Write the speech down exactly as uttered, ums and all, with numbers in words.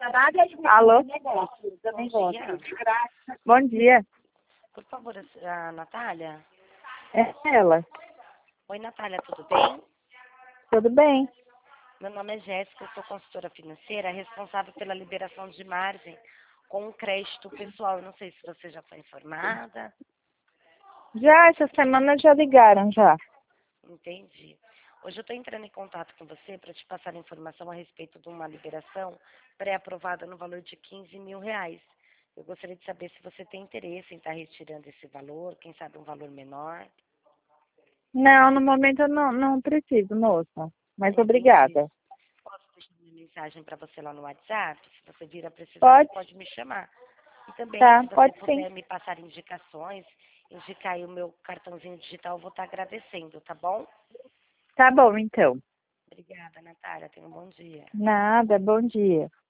Alô? Bom dia. Bom dia. Por favor, a Natália? É ela. Oi, Natália, tudo bem? Tudo bem? Meu nome é Jéssica, eu sou consultora financeira, responsável pela liberação de margem com um crédito pessoal. Eu não sei se você já foi informada. Já, essa semana já ligaram, já. Entendi. Hoje eu estou entrando em contato com você para te passar informação a respeito de uma liberação pré-aprovada no valor de quinze mil reais. Eu gostaria de saber se você tem interesse em estar retirando esse valor, quem sabe um valor menor. Não, no momento eu não, não preciso, moça. Mas Entendi. obrigada. Posso deixar uma mensagem para você lá no WhatsApp? Se você vir a precisar, você Pode? pode me chamar. E também, Tá, se você pode sim. puder me passar indicações, indicar aí o meu cartãozinho digital, eu vou estar agradecendo, tá bom? Tá bom, então. Obrigada, Natália. Tenha um bom dia. Nada, bom dia.